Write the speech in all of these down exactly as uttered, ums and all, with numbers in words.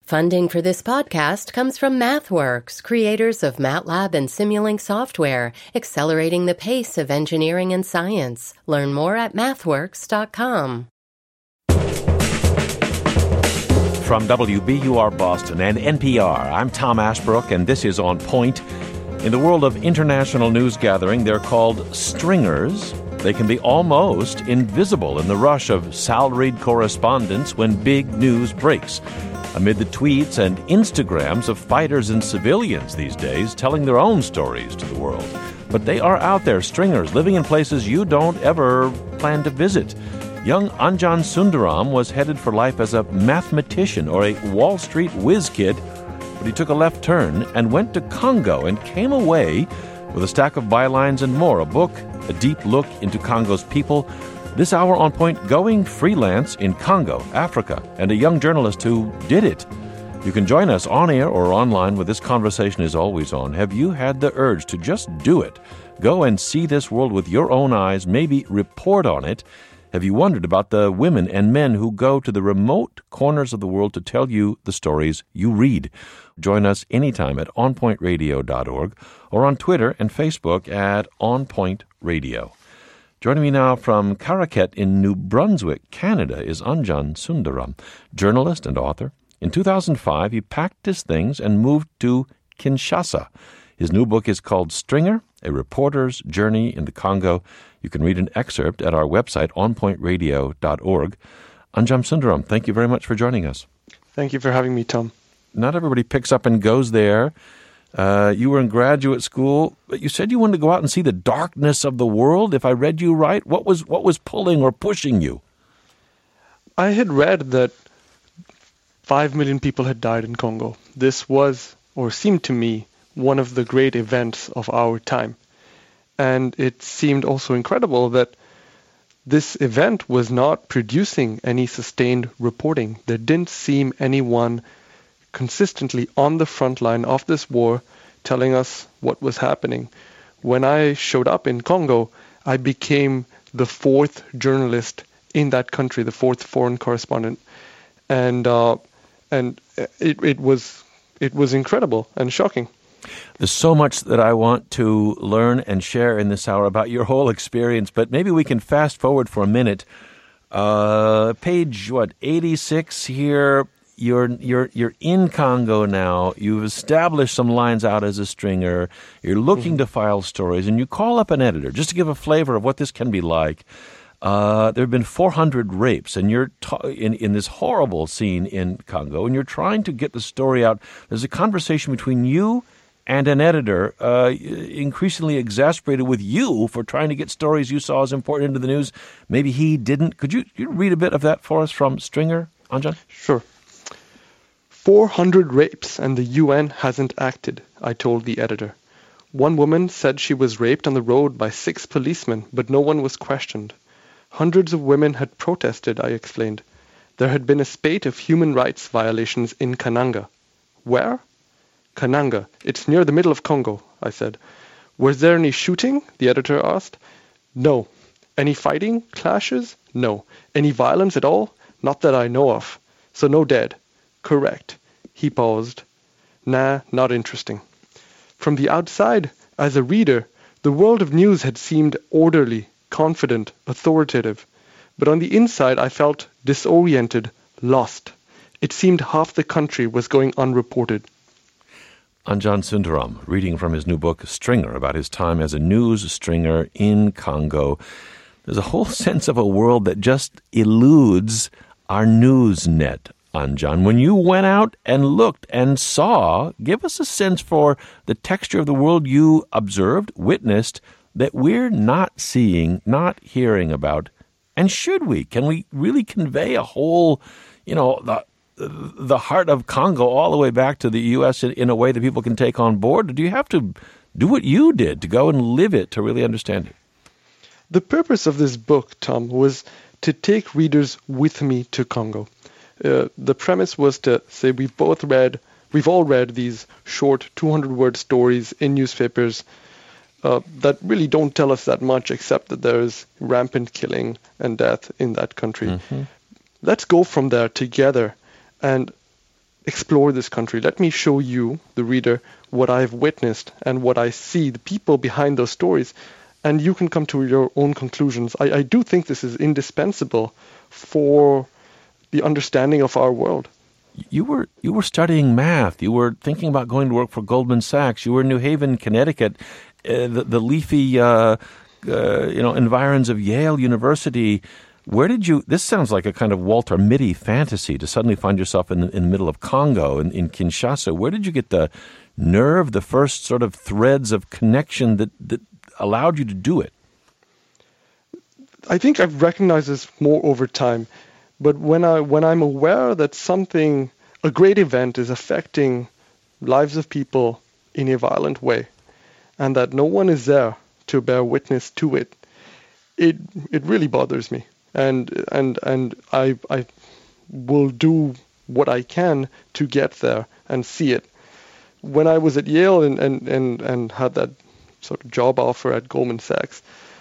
Funding for this podcast comes from MathWorks, creators of MATLAB and Simulink software, accelerating the pace of engineering and science. Learn more at mathworks dot com. From W B U R Boston and N P R, I'm Tom Ashbrook, and this is On Point. In the world of international news gathering, they're called stringers. They can be almost invisible in the rush of salaried correspondence when big news breaks. Amid the tweets and Instagrams of fighters and civilians these days telling their own stories to the world. But they are out there, stringers, living in places you don't ever plan to visit. Young Anjan Sundaram was headed for life as a mathematician or a Wall Street whiz kid, but he took a left turn and went to Congo and came away with a stack of bylines and more, a book, a deep look into Congo's people. This hour on Point, going freelance in Congo, Africa, and a young journalist who did it. You can join us on air or online where this conversation is always on. Have you had the urge to just do it? Go and see this world with your own eyes, maybe report on it. Have you wondered about the women and men who go to the remote corners of the world to tell you the stories you read? Join us anytime at on point radio dot org or on Twitter and Facebook at On Point Radio. Joining me now from Caraquet in New Brunswick, Canada, is Anjan Sundaram, journalist and author. In two thousand five, he packed his things and moved to Kinshasa. His new book is called Stringer, A Reporter's Journey in the Congo. You can read an excerpt at our website, on point radio dot org. Anjan Sundaram, thank you very much for joining us. Thank you for having me, Tom. Not everybody picks up and goes there. Uh, you were in graduate school, but you said you wanted to go out and see the darkness of the world, if I read you right. What was what was pulling or pushing you? I had read that five million people had died in Congo. This was, or seemed to me, one of the great events of our time. And it seemed also incredible that this event was not producing any sustained reporting. There didn't seem anyone consistently on the front line of this war telling us what was happening. When I showed up in Congo, I became the fourth journalist in that country, the fourth foreign correspondent. And uh, and it, it was it was incredible and shocking. There's so much that I want to learn and share in this hour about your whole experience, but maybe we can fast forward for a minute. Uh, page, what, eighty-six here. You're you're you're in Congo now. You've established some lines out as a stringer. You're looking mm-hmm. to file stories, and you call up an editor just to give a flavor of what this can be like. Uh, there have been four hundred rapes, and you're ta- in in this horrible scene in Congo, and you're trying to get the story out. There's a conversation between you and an editor, uh, increasingly exasperated with you for trying to get stories you saw as important into the news. Maybe he didn't. Could you, you read a bit of that for us from Stringer, Anjan? Sure. four hundred rapes and the U N hasn't acted, I told the editor. One woman said she was raped on the road by six policemen, but no one was questioned. Hundreds of women had protested, I explained. There had been a spate of human rights violations in Kananga. Where? Kananga. It's near the middle of Congo, I said. Was there any shooting? The editor asked. No. Any fighting? Clashes? No. Any violence at all? Not that I know of. So no dead. Correct. He paused. Nah, not interesting. From the outside, as a reader, the world of news had seemed orderly, confident, authoritative. But on the inside, I felt disoriented, lost. It seemed half the country was going unreported. Anjan Sundaram, reading from his new book, Stringer, about his time as a news stringer in Congo. There's a whole sense of a world that just eludes our news net, Anjan. When you went out and looked and saw, give us a sense for the texture of the world you observed, witnessed, that we're not seeing, not hearing about. And should we? Can we really convey a whole, you know, the the heart of Congo all the way back to the U S in, in a way that people can take on board? Or do you have to do what you did to go and live it to really understand it? The purpose of this book, Tom, was to take readers with me to Congo. Uh, the premise was to say we've both read, we've all read these short two hundred word stories in newspapers uh, that really don't tell us that much except that there is rampant killing and death in that country. Mm-hmm. Let's go from there together and explore this country. Let me show you, the reader, what I've witnessed and what I see, the people behind those stories, and you can come to your own conclusions. I, I do think this is indispensable for the understanding of our world. You were you were studying math. You were thinking about going to work for Goldman Sachs. You were in New Haven, Connecticut, uh, the, the leafy uh, uh, you know environs of Yale University. Where did you? This sounds like a kind of Walter Mitty fantasy to suddenly find yourself in, in the middle of Congo, in, in Kinshasa. Where did you get the nerve, the first sort of threads of connection that, that allowed you to do it? I think I've recognized this more over time. But when I when I'm aware that something, a great event is affecting lives of people in a violent way, and that no one is there to bear witness to it, it it really bothers me. And and and I I will do what I can to get there and see it. When I was at Yale and and, and, and had that sort of job offer at Goldman Sachs,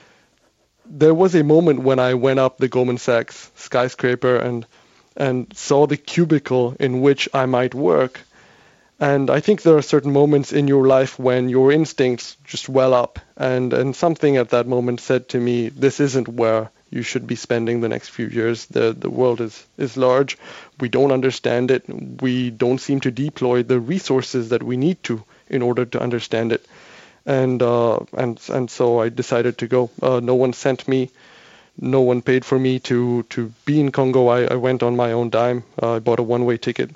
there was a moment when I went up the Goldman Sachs skyscraper and and saw the cubicle in which I might work. And I think there are certain moments in your life when your instincts just well up, and, and something at that moment said to me, this isn't where you should be spending the next few years. The the world is, is large. We don't understand it. We don't seem to deploy the resources that we need to in order to understand it. And uh, and and so I decided to go. Uh, no one sent me, no one paid for me to, to be in Congo. I, I went on my own dime. Uh, I bought a one-way ticket.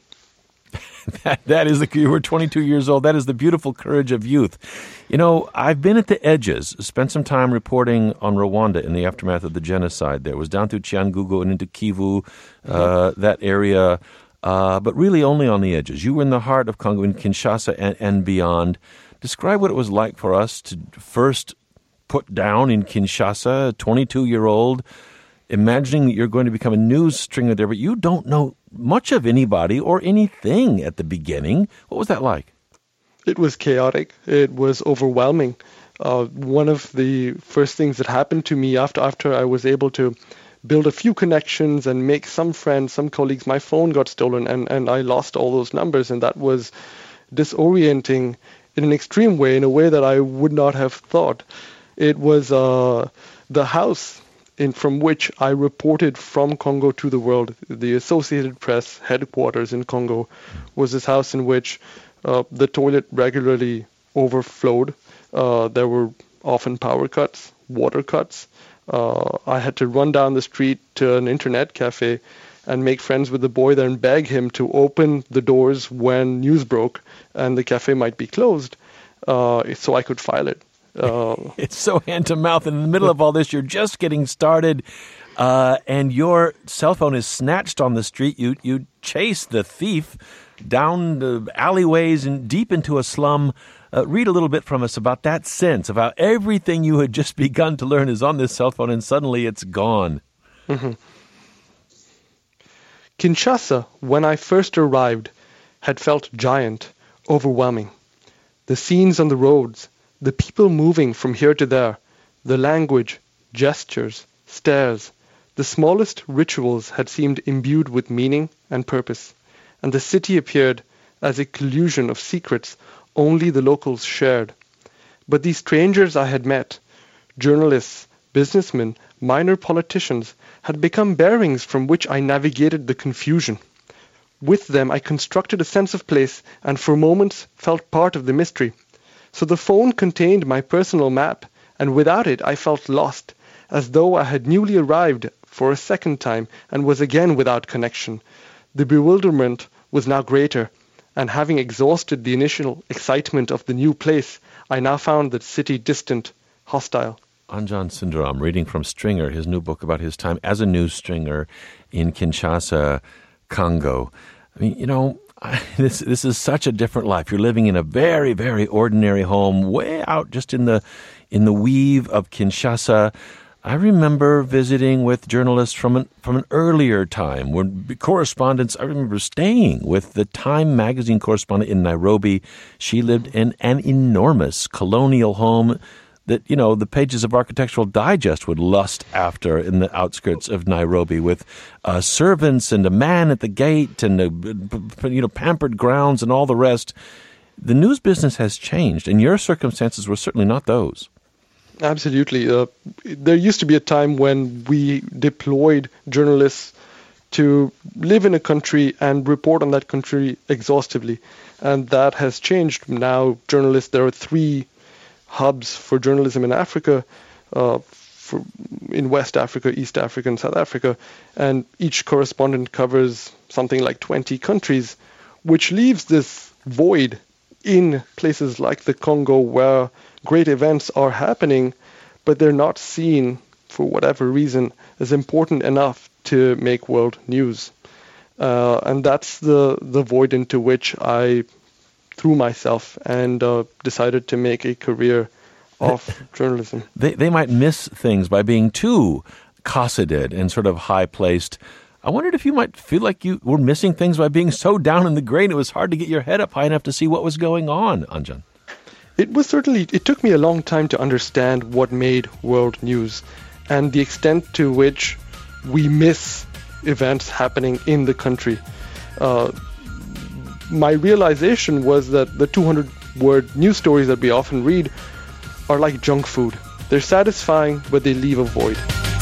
that that is the you were twenty-two years old. That is the beautiful courage of youth. You know, I've been at the edges. Spent some time reporting on Rwanda in the aftermath of the genocide. There was down through Cyangugu and into Kivu, uh, mm-hmm. that area, uh, but really only on the edges. You were in the heart of Congo, in Kinshasa and, and beyond. Describe what it was like for us to first put down in Kinshasa, a twenty-two-year-old, imagining that you're going to become a news stringer there, but you don't know much of anybody or anything at the beginning. What was that like? It was chaotic. It was overwhelming. Uh, one of the first things that happened to me after after I was able to build a few connections and make some friends, some colleagues, my phone got stolen and, and I lost all those numbers, and that was disorienting in an extreme way, in a way that I would not have thought. It was uh, the house in from which I reported from Congo to the world. The Associated Press headquarters in Congo was this house in which uh, the toilet regularly overflowed. Uh, there were often power cuts, water cuts. Uh, I had to run down the street to an internet cafe and make friends with the boy there and beg him to open the doors when news broke and the cafe might be closed, uh, so I could file it. Uh, it's so hand-to-mouth, and in the middle of all this, you're just getting started, uh, and your cell phone is snatched on the street. You you chase the thief down the alleyways and deep into a slum. Uh, read a little bit from us about that sense, about everything you had just begun to learn is on this cell phone, and suddenly it's gone. Mm-hmm. Kinshasa, when I first arrived, had felt giant, overwhelming. The scenes on the roads, the people moving from here to there, the language, gestures, stares, the smallest rituals had seemed imbued with meaning and purpose, and the city appeared as a collusion of secrets only the locals shared. But these strangers I had met, journalists, businessmen, minor politicians, had become bearings from which I navigated the confusion. With them I constructed a sense of place and for moments felt part of the mystery. So the phone contained my personal map, and without it I felt lost, as though I had newly arrived for a second time and was again without connection. The bewilderment was now greater, and having exhausted the initial excitement of the new place, I now found the city distant, hostile. Anjan Sundaram, reading from Stringer, his new book about his time as a news stringer in Kinshasa, Congo. I mean, you know, I, this this is such a different life. You're living in a very, very ordinary home, way out just in the in the weave of Kinshasa. I remember visiting with journalists from an from an earlier time, when correspondents. I remember staying with the Time magazine correspondent in Nairobi. She lived in an enormous colonial home. that, you know, the pages of Architectural Digest would lust after in the outskirts of Nairobi, with uh, servants and a man at the gate and, uh, you know, pampered grounds and all the rest. The news business has changed, and your circumstances were certainly not those. Absolutely. Uh, there used to be a time when we deployed journalists to live in a country and report on that country exhaustively. And that has changed. Now, journalists, there are three hubs for journalism in Africa, uh, for, in West Africa, East Africa, and South Africa. And each correspondent covers something like twenty countries, which leaves this void in places like the Congo where great events are happening, but they're not seen, for whatever reason, as important enough to make world news. Uh, and that's the, the void into which I threw myself and uh, decided to make a career of journalism. They they might miss things by being too cosseted and sort of high-placed. I wondered if you might feel like you were missing things by being so down in the grain it was hard to get your head up high enough to see what was going on, Anjan. It was certainly, it took me a long time to understand what made world news and the extent to which we miss events happening in the country. Uh, my realization was that the two hundred word news stories that we often read are like junk food. They're satisfying, but they leave a void.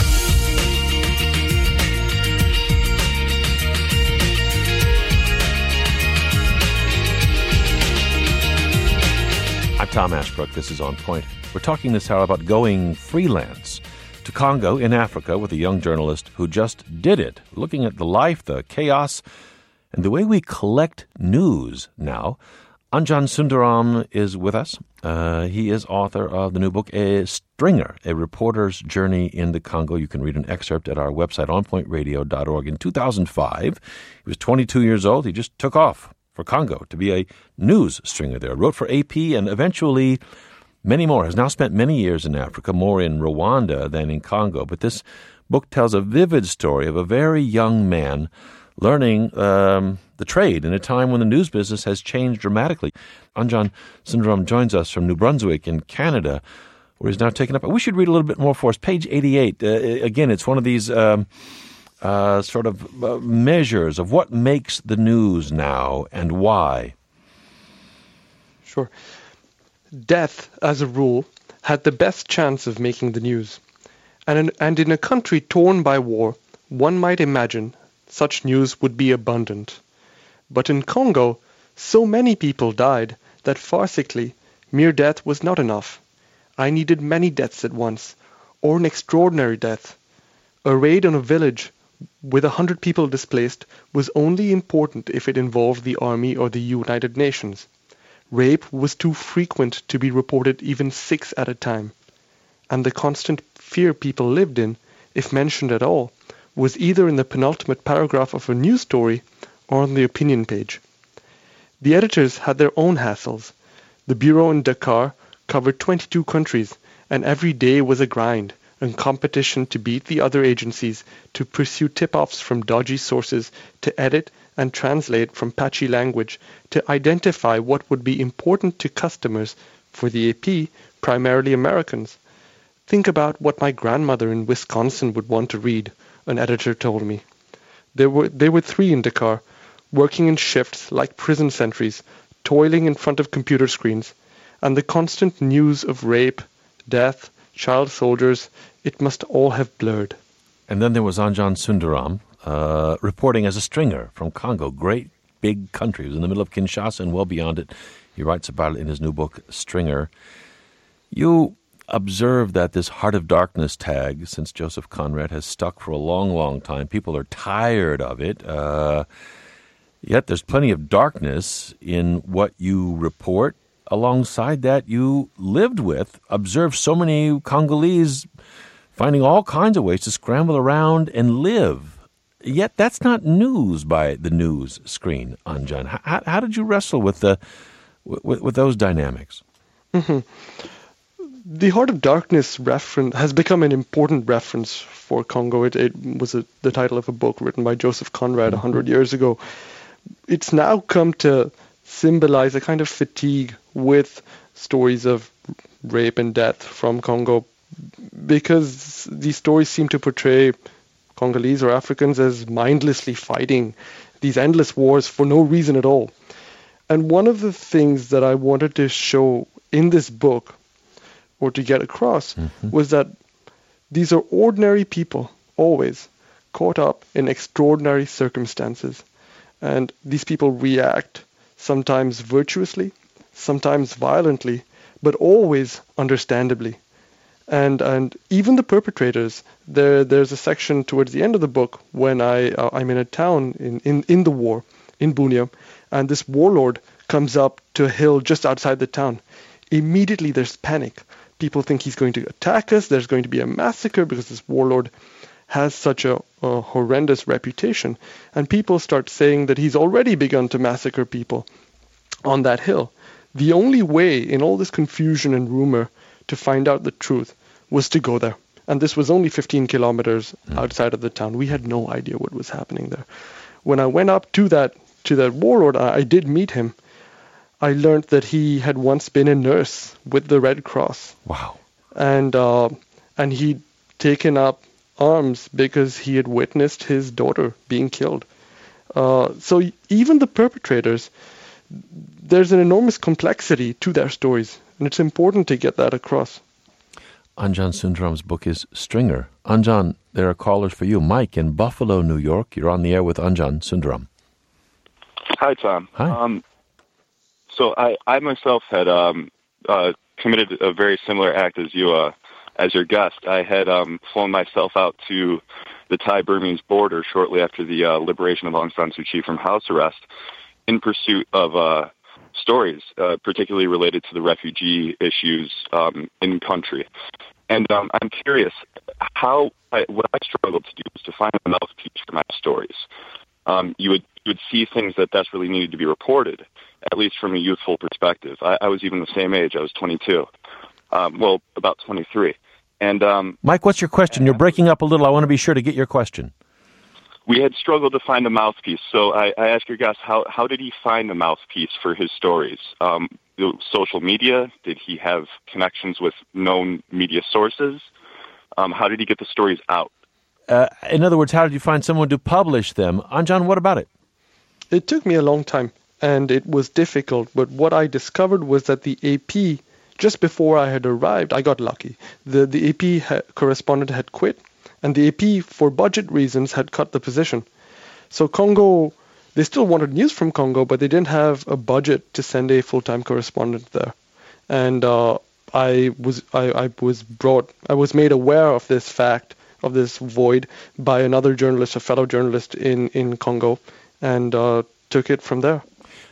I'm Tom Ashbrook. This is On Point. We're talking this hour about going freelance to Congo in Africa with a young journalist who just did it, looking at the life, the chaos, and the way we collect news now. Anjan Sundaram is with us. Uh, he is author of the new book, A Stringer, A Reporter's Journey in the Congo. You can read an excerpt at our website, on point radio dot org. In two thousand five, he was twenty-two years old. He just took off for Congo to be a news stringer there. Wrote for A P and eventually many more. Has now spent many years in Africa, more in Rwanda than in Congo. But this book tells a vivid story of a very young man learning um, the trade in a time when the news business has changed dramatically. Anjan Sundaram joins us from New Brunswick in Canada, where he's now taken up. We should read a little bit more for us. Page eighty-eight. Uh, again, it's one of these um, uh, sort of uh, measures of what makes the news now and why. Sure. Death, as a rule, had the best chance of making the news. And in, and in a country torn by war, one might imagine such news would be abundant. But in Congo, so many people died that farcically, mere death was not enough. I needed many deaths at once, or an extraordinary death. A raid on a village with a hundred people displaced was only important if it involved the army or the United Nations. Rape was too frequent to be reported even six at a time. And the constant fear people lived in, if mentioned at all, was either in the penultimate paragraph of a news story or on the opinion page. The editors had their own hassles. The bureau in Dakar covered twenty-two countries, and every day was a grind, a competition to beat the other agencies, to pursue tip-offs from dodgy sources, to edit and translate from patchy language, to identify what would be important to customers, for the A P, primarily Americans. Think about what my grandmother in Wisconsin would want to read, an editor told me. There were, there were three in Dakar, working in shifts like prison sentries, toiling in front of computer screens, and the constant news of rape, death, child soldiers, it must all have blurred. And then there was Anjan Sundaram, uh, reporting as a stringer from Congo, great big country. He was in the middle of Kinshasa and well beyond it. He writes about it in his new book, Stringer. You observe that this Heart of Darkness tag, since Joseph Conrad, has stuck for a long, long time. People are tired of it. Uh, yet there's plenty of darkness in what you report. Alongside that, you lived with, observed so many Congolese finding all kinds of ways to scramble around and live. Yet that's not news by the news screen, Anjan. How, how did you wrestle with the with, with those dynamics? Mm-hmm. The Heart of Darkness reference has become an important reference for Congo. It, it was a, the title of a book written by Joseph Conrad a hundred years ago. It's now come to symbolize a kind of fatigue with stories of rape and death from Congo because these stories seem to portray Congolese or Africans as mindlessly fighting these endless wars for no reason at all. And one of the things that I wanted to show in this book, or to get across, mm-hmm. was that these are ordinary people, always caught up in extraordinary circumstances. And these people react, sometimes virtuously, sometimes violently, but always understandably. And and even the perpetrators, there there's a section towards the end of the book when I uh, I'm in a town in, in, in the war in Bunia, and this warlord comes up to a hill just outside the town. Immediately there's panic. People think he's going to attack us. There's going to be a massacre because this warlord has such a, a horrendous reputation. And people start saying that he's already begun to massacre people on that hill. The only way in all this confusion and rumor to find out the truth was to go there. And this was only fifteen kilometers mm. outside of the town. We had no idea what was happening there. When I went up to that to that warlord, I, I did meet him. I learned that he had once been a nurse with the Red Cross. Wow. And uh, and he'd taken up arms because he had witnessed his daughter being killed. Uh, so even the perpetrators, there's an enormous complexity to their stories, and it's important to get that across. Anjan Sundaram's book is Stringer. Anjan, there are callers for you. Mike in Buffalo, New York. You're on the air with Anjan Sundaram. Hi, Tom. Hi. Um, so I, I myself had um, uh, committed a very similar act as you, uh, as your guest. I had um, flown myself out to the Thai-Burmese border shortly after the uh, liberation of Aung San Suu Kyi from house arrest in pursuit of uh, stories, uh, particularly related to the refugee issues um, in country. And um, I'm curious, how I, what I struggled to do was to find a mouthpiece for my stories. Um, you would you would see things that desperately needed to be reported, at least from a youthful perspective. I, I was even the same age. I was twenty-two. Um, well, about twenty-three. And um, Mike, what's your question? You're breaking up a little. I want to be sure to get your question. We had struggled to find a mouthpiece. So I, I asked your guest, how, how did he find a mouthpiece for his stories? Um, social media? Did he have connections with known media sources? Um, how did he get the stories out? Uh, in other words, how did you find someone to publish them? Anjan, what about it? It took me a long time, and it was difficult. But what I discovered was that the A P, just before I had arrived, I got lucky. The, the A P ha- correspondent had quit. And the A P, for budget reasons, had cut the position. So Congo, they still wanted news from Congo, but they didn't have a budget to send a full-time correspondent there. And uh, I was I, I was brought, I was made aware of this fact, of this void, by another journalist, a fellow journalist in, in Congo, and uh, took it from there.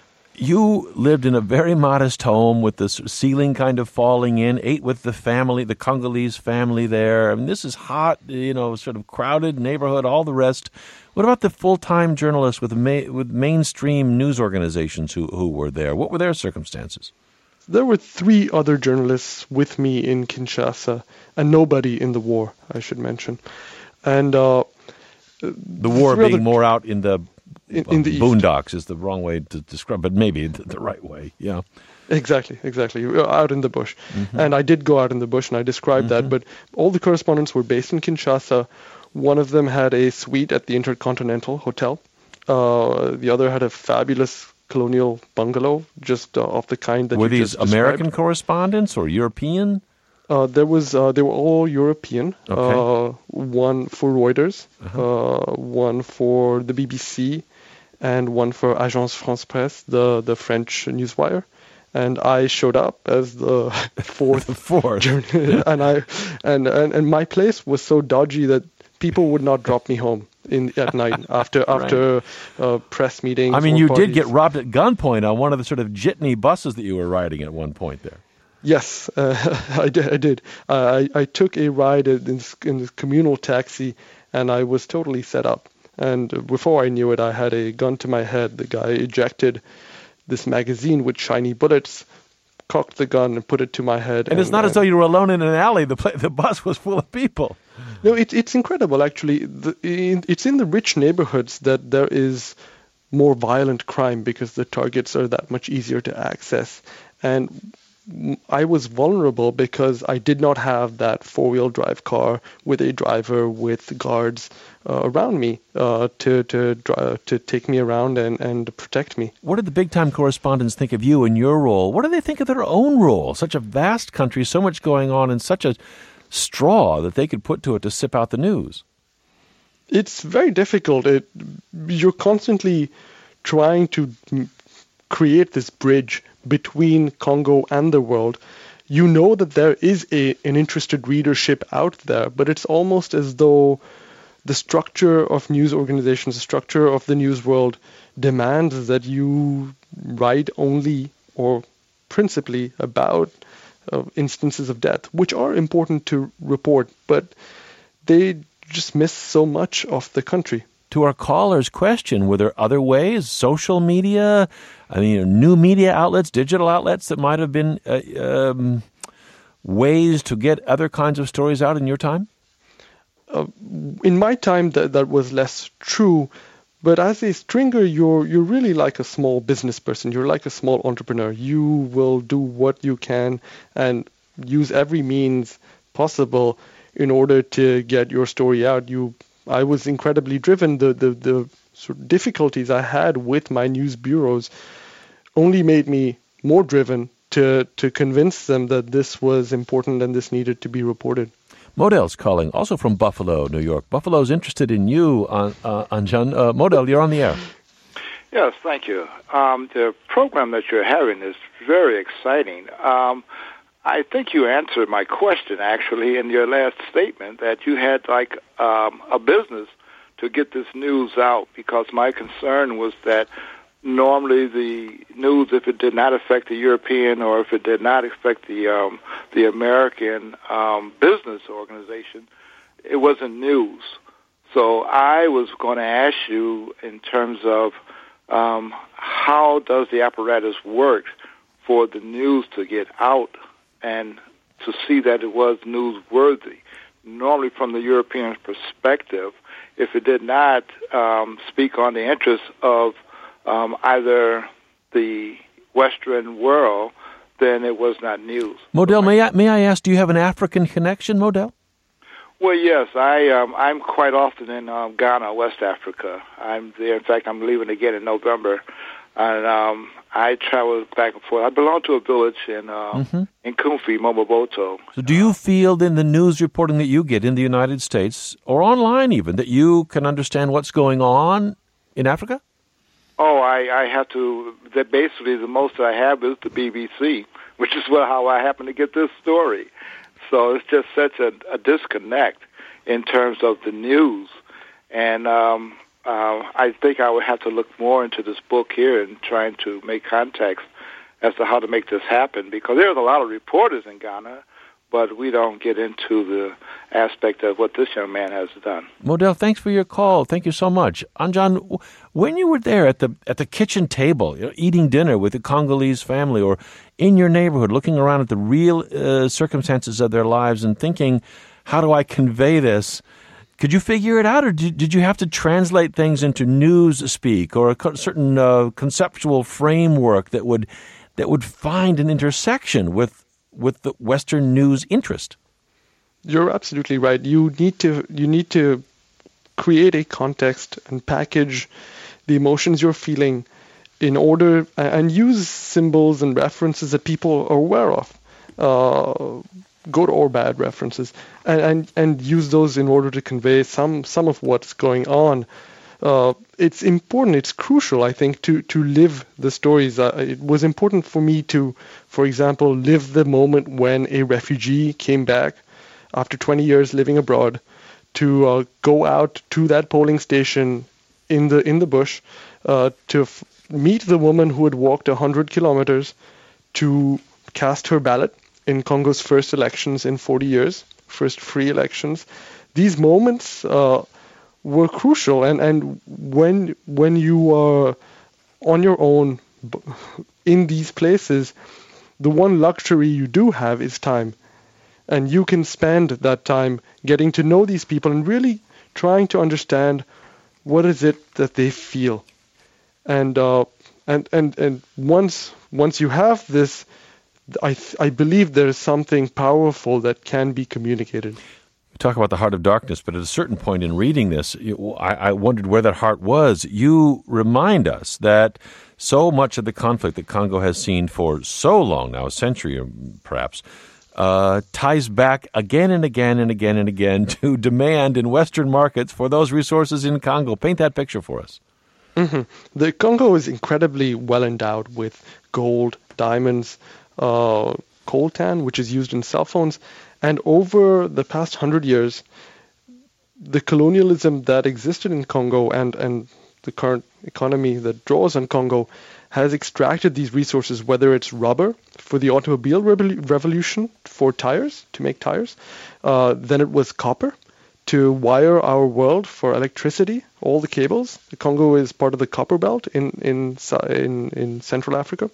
You lived in a very modest home with the ceiling kind of falling in, ate with the family, the Congolese family there. I mean, this is hot, you know, sort of crowded neighborhood, all the rest. What about the full-time journalists with ma- with mainstream news organizations who, who were there? What were their circumstances? There were three other journalists with me in Kinshasa, and nobody in the war, I should mention. And uh, the war being other... more out in the... In, in the boondocks East. Is the wrong way to describe, but maybe the, the right way. Yeah, exactly, exactly. Out in the bush, mm-hmm. and I did go out in the bush, and I described mm-hmm. that. But all the correspondents were based in Kinshasa. One of them had a suite at the Intercontinental Hotel. Uh, the other had a fabulous colonial bungalow, just uh, of the kind that were you these just American described. Correspondents or European? Uh, there was. Uh, they were all European. Okay. Uh, one for Reuters, uh-huh. uh, one for the B B C. And one for Agence France Presse, the, the French newswire. And I showed up as the fourth. the fourth. and I and, and and my place was so dodgy that people would not drop me home in at night after after right. uh, press meetings. I mean, or you parties. did get robbed at gunpoint on one of the sort of jitney buses that you were riding at one point there. Yes, uh, I did. I did. Uh, I I took a ride in this, in this communal taxi, and I was totally set up. And before I knew it, I had a gun to my head. The guy ejected this magazine with shiny bullets, cocked the gun, and put it to my head. And, and it's not and, as though you were alone in an alley. The the bus was full of people. No, it, it's incredible, actually. The, in, it's in the rich neighborhoods that there is more violent crime because the targets are that much easier to access. And I was vulnerable because I did not have that four-wheel drive car with a driver with guards uh, around me uh, to to dri- to take me around and, and protect me. What did the big-time correspondents think of you and your role? What do they think of their own role? Such a vast country, so much going on, and such a straw that they could put to it to sip out the news. It's very difficult. It, you're constantly trying to create this bridge between Congo and the world. You know that there is a an interested readership out there, but it's almost as though the structure of news organizations, the structure of the news world demands that you write only or principally about uh, instances of death, which are important to report, but they just miss so much of the country. To our caller's question, were there other ways, social media, I mean, new media outlets, digital outlets that might have been uh, um, ways to get other kinds of stories out in your time? Uh, in my time, that that was less true. But as a stringer, you're you're really like a small business person. You're like a small entrepreneur. You will do what you can and use every means possible in order to get your story out. You, I was incredibly driven. The the the sort of difficulties I had with my news bureaus only made me more driven to to convince them that this was important and this needed to be reported. Model's calling, also from Buffalo, New York. Buffalo's interested in you, uh, uh, Anjan. Uh, Model, you're on the air. Yes, thank you. Um, the program that you're having is very exciting. Um, I think you answered my question, actually, in your last statement, that you had, like, um, a business to get this news out, because my concern was that normally the news, if it did not affect the European or if it did not affect the um, the American um, business organization, it wasn't news. So I was going to ask you in terms of um, how does the apparatus work for the news to get out and to see that it was newsworthy. Normally from the European perspective, if it did not um, speak on the interests of Um, either the Western world, then it was not news. Model, may I, may I ask, do you have an African connection, Model? Well, yes, I, um, I'm quite often in um, Ghana, West Africa. I'm there. In fact, I'm leaving again in November. And um, I travel back and forth. I belong to a village in uh, mm-hmm. in Kumfi, Momoboto. So do you feel in the news reporting that you get in the United States, or online even, that you can understand what's going on in Africa? Oh, I, I have to, that basically the most I have is the B B C, which is what, how I happen to get this story. So it's just such a, a disconnect in terms of the news. And um, uh, I think I would have to look more into this book here and trying to make context as to how to make this happen, because there's a lot of reporters in Ghana, but we don't get into the aspect of what this young man has done. Model, thanks for your call. Thank you so much. Anjan, when you were there at the at the kitchen table, you know, eating dinner with the Congolese family, or in your neighborhood, looking around at the real uh, circumstances of their lives and thinking, how do I convey this? Could you figure it out, or did, did you have to translate things into news speak or a co- certain uh, conceptual framework that would that would find an intersection with with the Western news interest? You're absolutely right. You need to you need to create a context and package the emotions you're feeling in order, and use symbols and references that people are aware of, uh, good or bad references, and, and and use those in order to convey some some of what's going on. Uh, it's important, it's crucial, I think, to, to live the stories. Uh, it was important for me to, for example, live the moment when a refugee came back after twenty years living abroad, to uh, go out to that polling station in the in the bush, uh, to f- meet the woman who had walked one hundred kilometers to cast her ballot in Congo's first elections in forty years, first free elections. These moments uh, were crucial, and, and when when you are on your own in these places, the one luxury you do have is time, and you can spend that time getting to know these people and really trying to understand what is it that they feel, and uh, and and and once once you have this I, th- I believe there is something powerful that can be communicated. We talk about the heart of darkness, but at a certain point in reading this, you, I, I wondered where that heart was. You remind us that so much of the conflict that Congo has seen for so long now, a century or perhaps, uh, ties back again and again and again and again to demand in Western markets for those resources in Congo. Paint that picture for us. Mm-hmm. The Congo is incredibly well endowed with gold, diamonds, uh, coltan, which is used in cell phones. And over the past hundred years, the colonialism that existed in Congo and, and the current economy that draws on Congo has extracted these resources, whether it's rubber for the automobile revolution for tires, to make tires, uh, then it was copper to wire our world for electricity, all the cables. The Congo is part of the copper belt in in in, in Central Africa.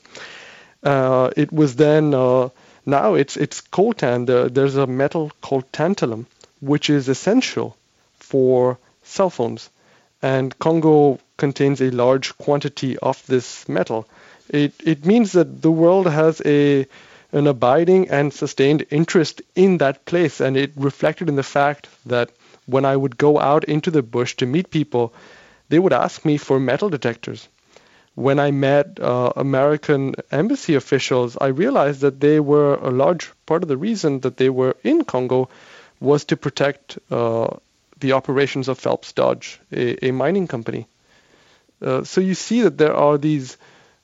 Uh, it was then, uh, now it's it's coltan. The, there's a metal called tantalum, which is essential for cell phones. And Congo contains a large quantity of this metal. It it means that the world has a an abiding and sustained interest in that place, and it reflected in the fact that when I would go out into the bush to meet people, they would ask me for metal detectors. When I met uh, American embassy officials, I realized that they were a large part of the reason that they were in Congo was to protect uh, the operations of Phelps Dodge, a, a mining company. Uh, so you see that there are these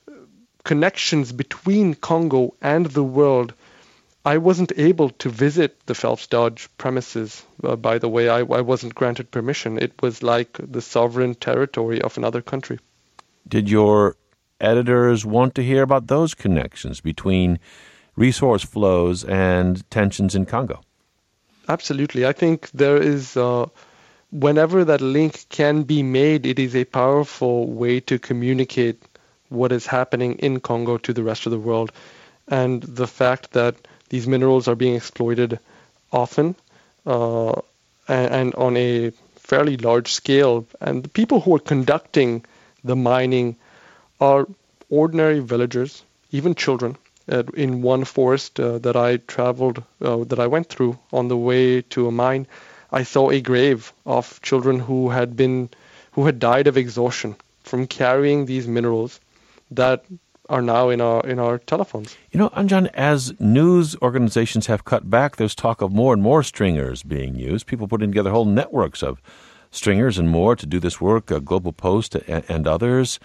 connections between Congo and the world. I wasn't able to visit the Phelps Dodge premises, uh, by the way. I, I wasn't granted permission. It was like the sovereign territory of another country. Did your editors want to hear about those connections between resource flows and tensions in Congo? Absolutely. I think there is, uh, whenever that link can be made, it is a powerful way to communicate what is happening in Congo to the rest of the world. And the fact that these minerals are being exploited often uh, and, and on a fairly large scale. And the people who are conducting the mining are ordinary villagers, even children. Uh, in one forest uh, that I traveled, uh, that I went through on the way to a mine, I saw a grave of children who had been, who had died of exhaustion from carrying these minerals that are now in our in our telephones. You know, Anjan, as news organizations have cut back, there's talk of more and more stringers being used. People putting together whole networks of stringers and more to do this work, uh, Global Post and, and others.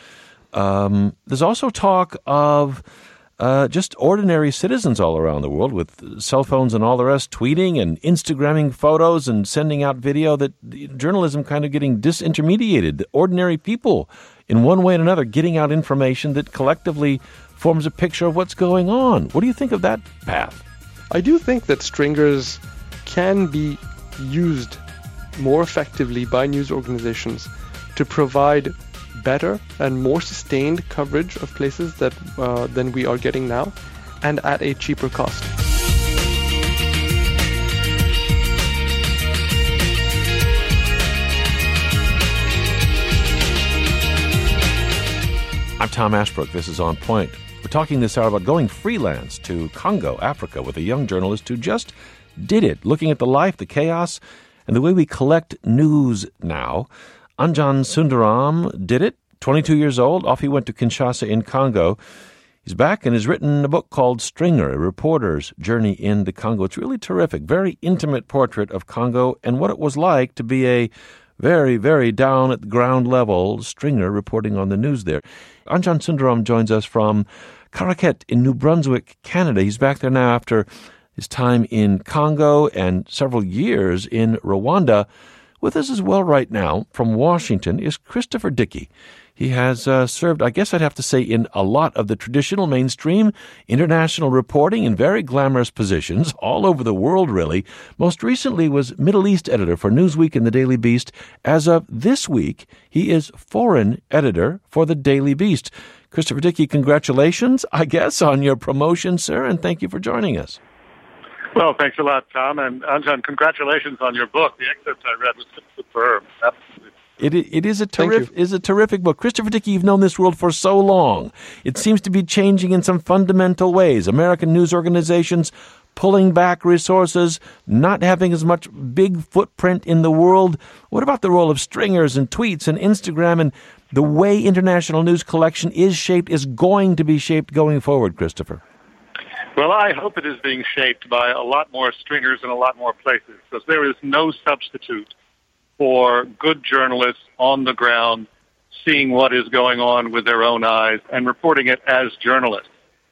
Um, there's also talk of uh, just ordinary citizens all around the world with cell phones and all the rest, tweeting and Instagramming photos and sending out video, that journalism kind of getting disintermediated. The ordinary people, in one way and another, getting out information that collectively forms a picture of what's going on. What do you think of that path? I do think that stringers can be used more effectively by news organizations to provide better and more sustained coverage of places that uh, than we are getting now, and at a cheaper cost. I'm Tom Ashbrook. This is On Point. We're talking this hour about going freelance to Congo, Africa, with a young journalist who just did it, looking at the life, the chaos, and the way we collect news now. Anjan Sundaram did it, twenty-two years old. Off he went to Kinshasa in Congo. He's back and has written a book called Stringer, A Reporter's Journey in the Congo. It's really terrific, very intimate portrait of Congo and what it was like to be a very, very down at the ground level stringer reporting on the news there. Anjan Sundaram joins us from Caraquet in New Brunswick, Canada. He's back there now after his time in Congo and several years in Rwanda. With us as well right now from Washington is Christopher Dickey. He has uh, served, I guess I'd have to say, in a lot of the traditional mainstream international reporting in very glamorous positions all over the world, really. Most recently was Middle East editor for Newsweek and the Daily Beast. As of this week, he is foreign editor for the Daily Beast. Christopher Dickey, congratulations, I guess, on your promotion, sir, and thank you for joining us. Well, thanks a lot, Tom. And Anjan, congratulations on your book. The excerpt I read was superb. Absolutely. It it is a terrific is a terrific book. Christopher Dickey, you've known this world for so long. It seems to be changing in some fundamental ways. American news organizations pulling back resources, not having as much big footprint in the world. What about the role of stringers and tweets and Instagram and the way international news collection is shaped, is going to be shaped going forward, Christopher? Well, I hope it is being shaped by a lot more stringers in a lot more places, because there is no substitute for good journalists on the ground seeing what is going on with their own eyes and reporting it as journalists.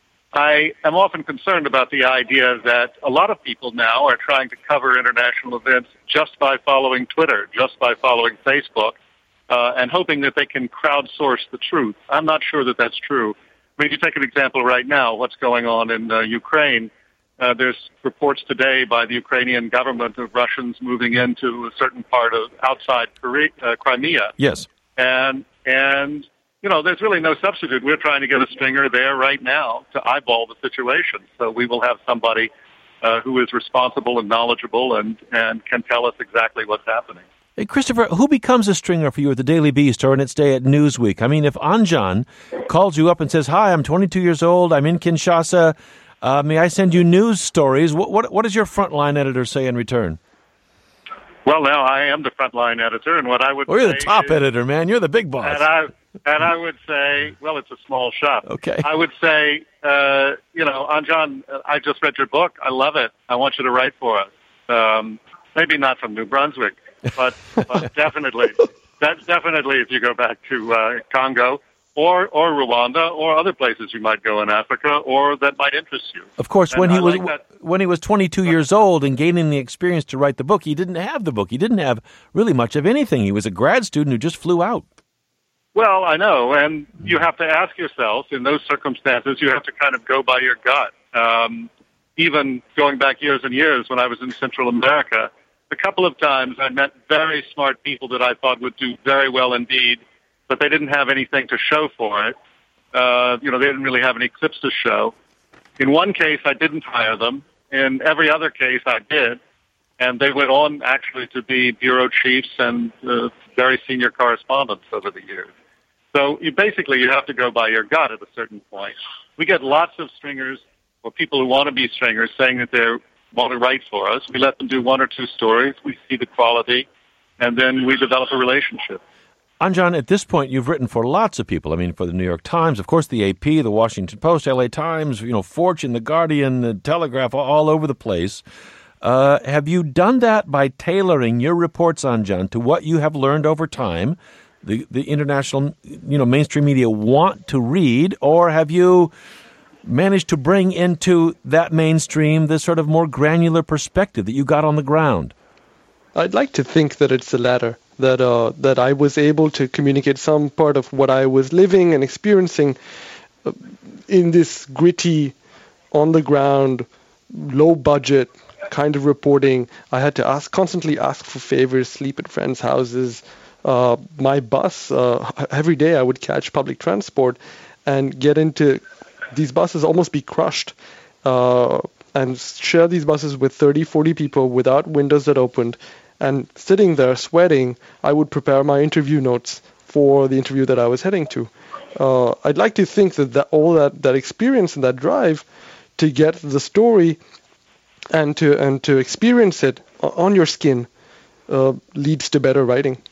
I am often concerned about the idea that a lot of people now are trying to cover international events just by following Twitter, just by following Facebook, uh, and hoping that they can crowdsource the truth. I'm not sure that that's true. I mean, you take an example right now, what's going on in uh, Ukraine. Uh, there's reports today by the Ukrainian government of Russians moving into a certain part of outside Korea, uh, Crimea. Yes. And, and, you know, there's really no substitute. We're trying to get a stringer there right now to eyeball the situation. So we will have somebody uh, who is responsible and knowledgeable and, and can tell us exactly what's happening. Hey, Christopher, who becomes a stringer for you at the Daily Beast or in its day at Newsweek? I mean, if Anjan calls you up and says, hi, I'm twenty-two years old, I'm in Kinshasa, Uh, may I send you news stories? What, what what does your frontline editor say in return? Well, now I am the frontline editor, and what I would well, you're say the top is, editor, man. You're the big boss. And I and I would say, well, it's a small shop. Okay. I would say, uh, you know, Anjan, I just read your book. I love it. I want you to write for us. Um, maybe not from New Brunswick, but, but definitely, that's definitely if you go back to uh, Congo. Or, or Rwanda, or other places you might go in Africa, or that might interest you. Of course, and when he I was like that, when he was twenty-two years old and gaining the experience to write the book, he didn't have the book. He didn't have really much of anything. He was a grad student who just flew out. Well, I know, and you have to ask yourself, in those circumstances, you have to kind of go by your gut. Um, even going back years and years when I was in Central America, a couple of times I met very smart people that I thought would do very well indeed, but they didn't have anything to show for it. Uh, you know, they didn't really have any clips to show. In one case, I didn't hire them. In every other case, I did. And they went on, actually, to be bureau chiefs and uh, very senior correspondents over the years. So you basically, you have to go by your gut at a certain point. We get lots of stringers, or people who want to be stringers, saying that they want to write for us. We let them do one or two stories. We see the quality, and then we develop a relationship. Anjan, at this point, you've written for lots of people. I mean, for the New York Times, of course, the A P, the Washington Post, L A Times, you know, Fortune, the Guardian, the Telegraph, all over the place. Uh, have you done that by tailoring your reports, Anjan, to what you have learned over time, the, the international, you know, mainstream media want to read, or have you managed to bring into that mainstream this sort of more granular perspective that you got on the ground? I'd like to think that it's the latter. That uh, that I was able to communicate some part of what I was living and experiencing uh, in this gritty, on-the-ground, low-budget kind of reporting. I had to ask constantly ask for favors, sleep at friends' houses. Uh, my bus, uh, every day I would catch public transport and get into these buses, almost be crushed, uh, and share these buses with thirty, forty people without windows that opened. And sitting there sweating, I would prepare my interview notes for the interview that I was heading to. Uh, I'd like to think that, that all that, that experience and that drive to get the story and to and to experience it on your skin uh, leads to better writing.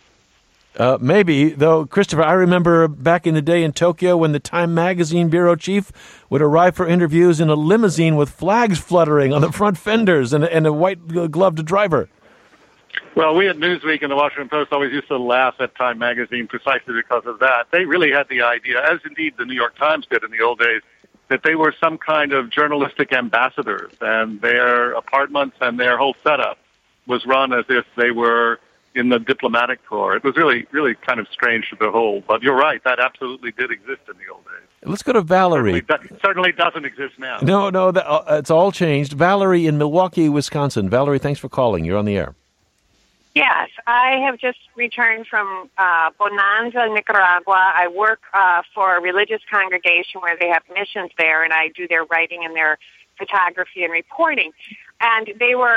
Uh, maybe, though, Christopher, I remember back in the day in Tokyo when the Time magazine bureau chief would arrive for interviews in a limousine with flags fluttering on the front fenders and, and a white-gloved driver. Well, we at Newsweek and the Washington Post always used to laugh at Time magazine precisely because of that. They really had the idea, as indeed the New York Times did in the old days, that they were some kind of journalistic ambassadors, and their apartments and their whole setup was run as if they were in the diplomatic corps. It was really, really kind of strange to behold. But you're right, that absolutely did exist in the old days. Let's go to Valerie. Certainly, certainly doesn't exist now. No, no, that, uh, it's all changed. Valerie in Milwaukee, Wisconsin. Valerie, thanks for calling. You're on the air. Yes, I have just returned from uh, Bonanza, Nicaragua. I work uh, for a religious congregation where they have missions there, and I do their writing and their photography and reporting. And they were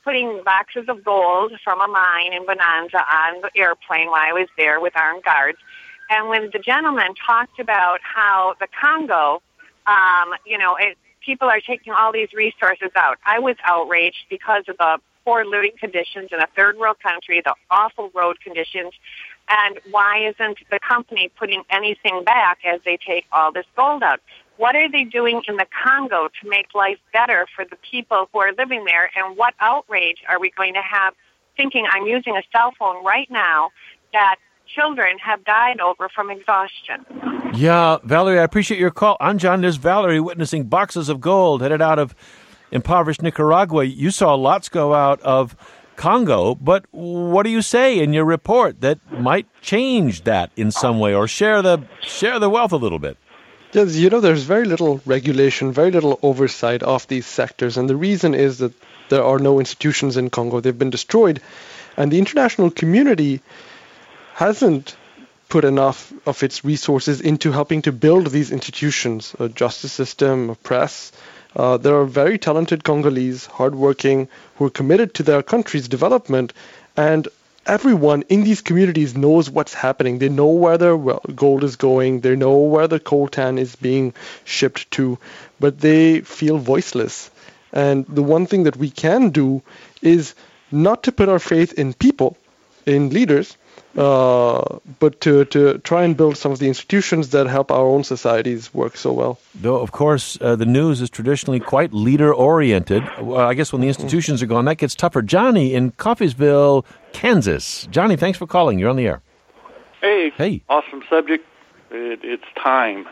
putting boxes of gold from a mine in Bonanza on the airplane while I was there with armed guards. And when the gentleman talked about how the Congo, um, you know, it, people are taking all these resources out, I was outraged because of the poor living conditions in a third world country, the awful road conditions, and why isn't the company putting anything back as they take all this gold out? What are they doing in the Congo to make life better for the people who are living there? And what outrage are we going to have thinking I'm using a cell phone right now that children have died over from exhaustion? Yeah, Valerie, I appreciate your call. Anjan, there's Valerie witnessing boxes of gold headed out of impoverished Nicaragua. You saw lots go out of Congo, but what do you say in your report that might change that in some way or share the share the wealth a little bit? Yes, you know, there's very little regulation, very little oversight of these sectors, and the reason is that there are no institutions in Congo. They've been destroyed, and the international community hasn't put enough of its resources into helping to build these institutions, a justice system, a press. Uh, there are very talented Congolese, hardworking, who are committed to their country's development, and everyone in these communities knows what's happening. They know where their gold is going. They know where the coltan is being shipped to, but they feel voiceless. And the one thing that we can do is not to put our faith in people, in leaders, uh, but to, to try and build some of the institutions that help our own societies work so well. Though, of course, uh, the news is traditionally quite leader-oriented. Well, I guess when the institutions are gone, that gets tougher. Johnny in Coffeesville, Kansas. Johnny, thanks for calling. You're on the air. Hey. Hey. Awesome subject. It, it's time.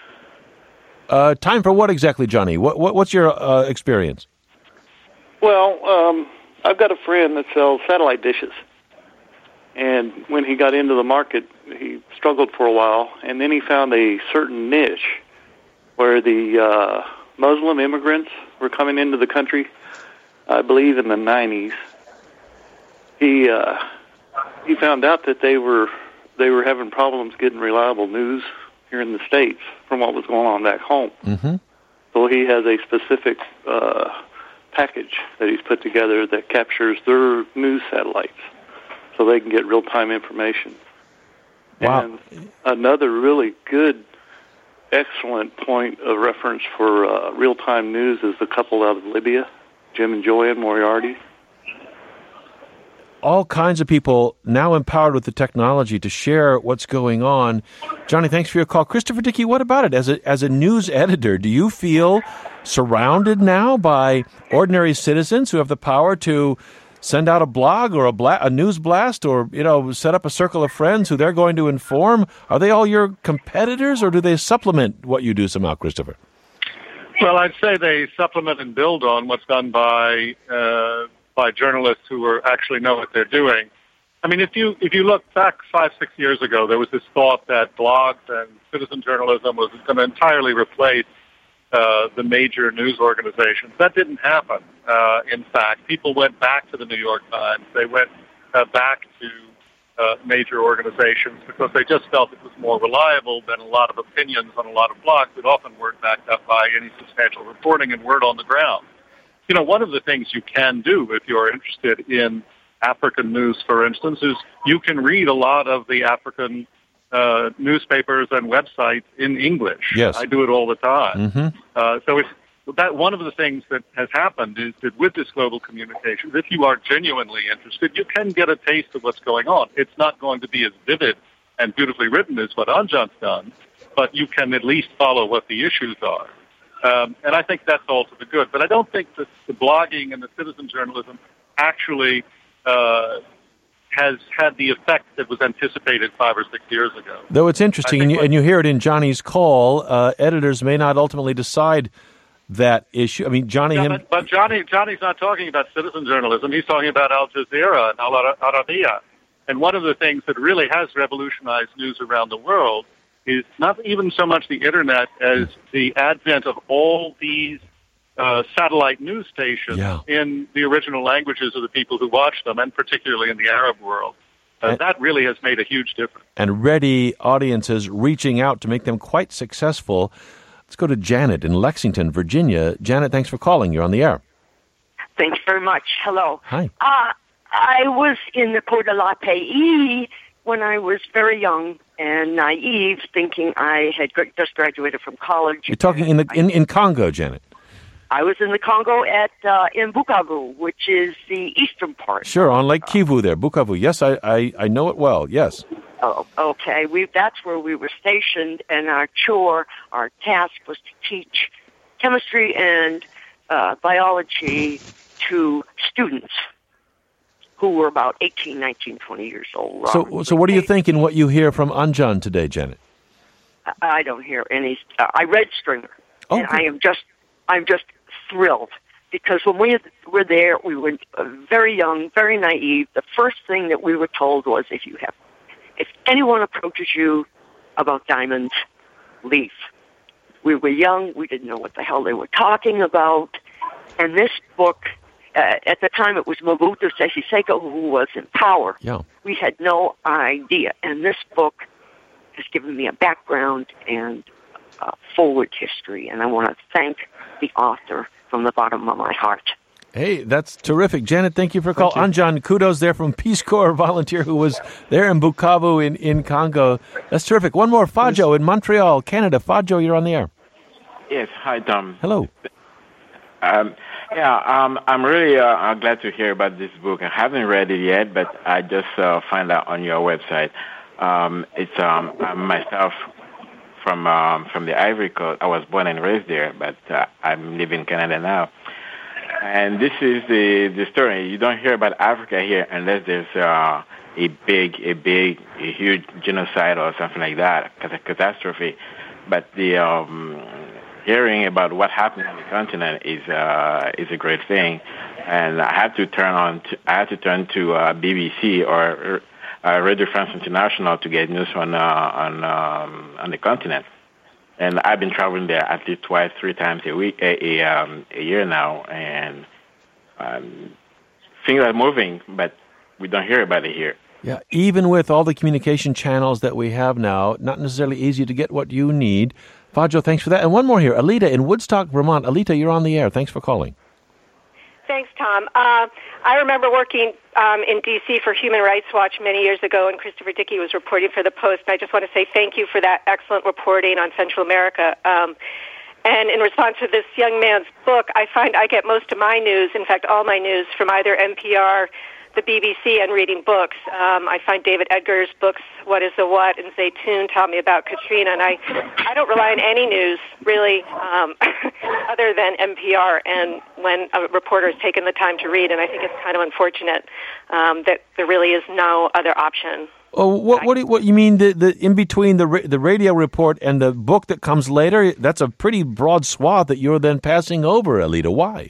Uh, time for what exactly, Johnny? What, what What's your uh, experience? Well, um, I've got a friend that sells satellite dishes. And when he got into the market, he struggled for a while, and then he found a certain niche where the uh, Muslim immigrants were coming into the country, I believe in the nineties. He uh, he found out that they were they were having problems getting reliable news here in the States from what was going on back home. Mm-hmm. So he has a specific uh, package that he's put together that captures their news satellites, so they can get real-time information. Wow. And another really good, excellent point of reference for uh, real-time news is the couple out of Libya, Jim and Joanne Moriarty. All kinds of people now empowered with the technology to share what's going on. Johnny, thanks for your call. Christopher Dickey, what about it? As a as a news editor, do you feel surrounded now by ordinary citizens who have the power to send out a blog or a, bla- a news blast, or, you know, set up a circle of friends who they're going to inform? Are they all your competitors, or do they supplement what you do somehow, Christopher? Well, I'd say they supplement and build on what's done by uh, by journalists who are actually know what they're doing. I mean, if you if you look back five, six years ago, there was this thought that blogs and citizen journalism was going to entirely replace Uh, the major news organizations. That didn't happen. Uh, in fact, people went back to the New York Times. They went uh, back to uh, major organizations because they just felt it was more reliable than a lot of opinions on a lot of blogs that often weren't backed up by any substantial reporting and word on the ground. You know, one of the things you can do if you're interested in African news, for instance, is you can read a lot of the African Uh, newspapers and websites in English. Yes. I do it all the time. Mm-hmm. Uh, so it's that one of the things that has happened is that with this global communication, if you are genuinely interested, you can get a taste of what's going on. It's not going to be as vivid and beautifully written as what Anjan's done, but you can at least follow what the issues are. Um, and I think that's all to the good. But I don't think that the blogging and the citizen journalism actually uh, has had the effect that was anticipated five or six years ago. Though it's interesting, and you, and you hear it in Johnny's call, uh, editors may not ultimately decide that issue. I mean, Johnny... Yeah, him, but, but Johnny, Johnny's not talking about citizen journalism. He's talking about Al Jazeera and Al Arabiya. And one of the things that really has revolutionized news around the world is not even so much the Internet as the advent of all these Uh, satellite news stations yeah. in the original languages of the people who watch them, and particularly in the Arab world. Uh, and, that really has made a huge difference. And ready audiences reaching out to make them quite successful. Let's go to Janet in Lexington, Virginia. Janet, thanks for calling. You're on the air. Thanks very much. Hello. Hi. Uh, I was in the Cours de la Pays when I was very young and naive, thinking I had gra- just graduated from college. You're talking in the in, in Congo, Janet. I was in the Congo at uh, in Bukavu, which is the eastern part. Sure, on Lake Kivu there, Bukavu. Yes, I, I, I know it well, yes. Oh, okay. We that's where we were stationed, and our chore, our task was to teach chemistry and uh, biology to students who were about eighteen, nineteen, twenty years old. So, so what do you think in what you hear from Anjan today, Janet? I, I don't hear any. Uh, I read Stringer, oh, and I am just, I'm just thrilled because when we were there, we were uh, very young, very naive. The first thing that we were told was, if you have, if anyone approaches you about diamonds, leave. We were young. We didn't know what the hell they were talking about. And this book, uh, at the time it was Mobutu Sese Seko who was in power. Yeah. We had no idea. And this book has given me a background and uh, forward history. And I want to thank the author from the bottom of my heart. Hey, that's terrific. Janet, thank you for calling. Anjan, kudos there from Peace Corps volunteer who was there in Bukavu in, in Congo. That's terrific. One more, Fajo in Montreal, Canada. Fajo, you're on the air. Yes, hi, Tom. Hello. Um, yeah, um, I'm really uh, glad to hear about this book. I haven't read it yet, but I just uh, found out on your website. Um, it's um, I'm myself from um, from the Ivory Coast. I was born and raised there, but uh, I'm living in Canada now. And this is the, the story. You don't hear about Africa here unless there's uh, a big, a big, a huge genocide or something like that, a catastrophe. But the um, hearing about what happened on the continent is uh, is a great thing. And I had to turn on. To, I had to turn to uh, B B C or uh, Radio France International to get news on uh, on um, on the continent. And I've been traveling there at least twice, three times a week, a, a, um, a year now, and um, things are moving, but we don't hear about it here. Yeah, even with all the communication channels that we have now, not necessarily easy to get what you need. Fajo, thanks for that. And one more here, Alita in Woodstock, Vermont. Alita, you're on the air. Thanks for calling. Thanks, Tom. Uh, I remember working um, in D C for Human Rights Watch many years ago, and Christopher Dickey was reporting for the Post. And I just want to say thank you for that excellent reporting on Central America. Um, and in response to this young man's book, I find I get most of my news, in fact, all my news, from either N P R, the B B C, and reading books. Um, I find David Edgar's books, What is the What, and Zaytoon taught me about Katrina, and I, I don't rely on any news, really, um, other than N P R, and when a reporter has taken the time to read, and I think it's kind of unfortunate um, that there really is no other option. Oh, what what do you, what you mean the, the in between the ra- the radio report and the book that comes later? That's a pretty broad swath that you're then passing over, Alita. Why?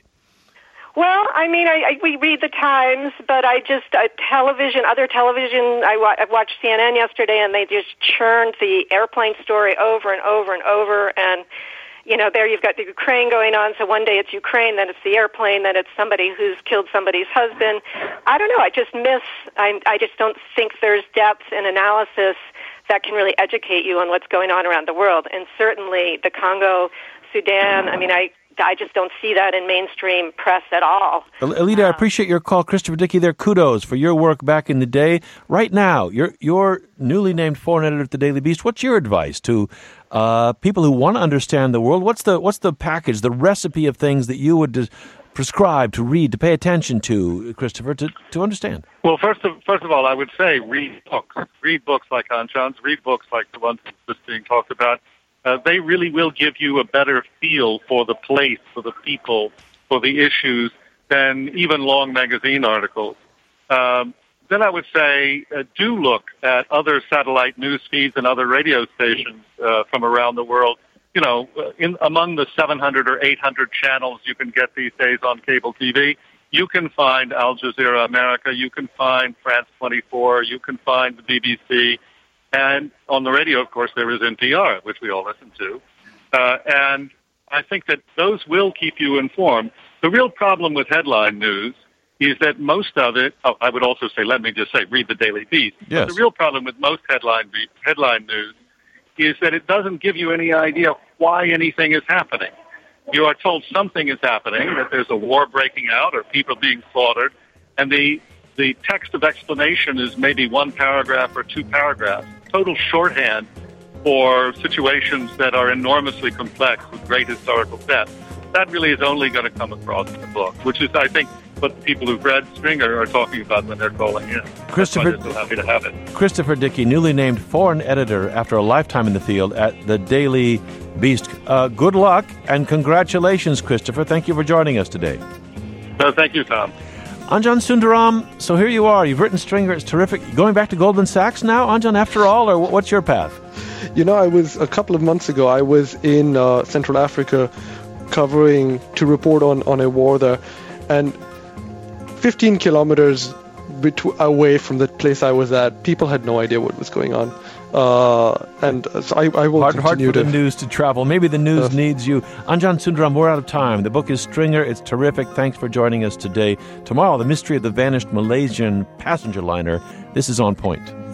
Well, I mean, I, I, we read the Times, but I just, uh, television, other television, I, wa- I watched C N N yesterday, and they just churned the airplane story over and over and over, and, you know, there you've got the Ukraine going on, so one day it's Ukraine, then it's the airplane, then it's somebody who's killed somebody's husband. I don't know, I just miss, I, I just don't think there's depth and analysis that can really educate you on what's going on around the world, and certainly the Congo, Sudan, I mean, I... I just don't see that in mainstream press at all. Alita, I appreciate your call. Christopher Dickey there, kudos for your work back in the day. Right now, you're, you're newly named foreign editor at the Daily Beast. What's your advice to uh, people who want to understand the world? What's the what's the package, the recipe of things that you would dis- prescribe to read, to pay attention to, Christopher, to, to understand? Well, first of, first of all, I would say read books. Read books like Anjan's. Read books like the ones that's being talked about. Uh, they really will give you a better feel for the place, for the people, for the issues than even long magazine articles. Um, then I would say uh, do look at other satellite news feeds and other radio stations uh, from around the world. You know, in among the seven hundred or eight hundred channels you can get these days on cable T V, you can find Al Jazeera America, you can find France twenty-four, you can find the B B C. And on the radio, of course, there is N P R, which we all listen to. Uh, and I think that those will keep you informed. The real problem with headline news is that most of it, oh, I would also say, let me just say, read the Daily Beast. Yes. But the real problem with most headline headline news is that it doesn't give you any idea why anything is happening. you are told something is happening, that there's a war breaking out or people being slaughtered, and the the text of explanation is maybe one paragraph or two paragraphs, total shorthand for situations that are enormously complex with great historical depth. That really is only going to come across in the book, which is, I think, what the people who've read Stringer are talking about when they're calling in. Christopher, That's why they're so happy to have it. Christopher Dickey, newly named foreign editor after a lifetime in the field at the Daily Beast. Uh, good luck and congratulations, Christopher. Thank you for joining us today. No, thank you, Tom. Anjan Sundaram, so here you are. You've written Stringer. It's terrific. Going back to Goldman Sachs now, Anjan, after all, or what's your path? You know, I was, a couple of months ago, I was in uh, Central Africa covering, to report on, on a war there, and fifteen kilometers betw- away from the place I was at, people had no idea what was going on. Uh, and so I, I will hard, continue hard for to... the news to travel. Maybe the news uh, needs you. Anjan Sundaram, we're out of time. The book is Stringer. It's terrific. Thanks for joining us today. Tomorrow, the mystery of the vanished Malaysian passenger liner. This is On Point.